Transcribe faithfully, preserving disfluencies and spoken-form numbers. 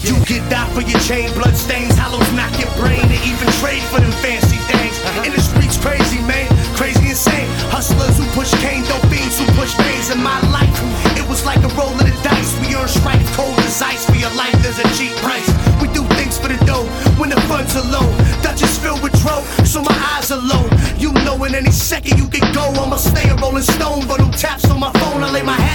You get that for your chain, blood stains, hollows knock your brain, and even trade for them fancy things. In the streets crazy, man, crazy insane. Hustlers who push cane, dope fiends who push veins. In my life, it was like a roll of the dice. We earn strife, cold as ice. For your life, there's a cheap price. We do things for the dough, when the funds are low. Dutch is filled with dro, so my eyes are low. You know in any second you can go, I'ma stay a rolling stone. But no taps on my phone, I lay my head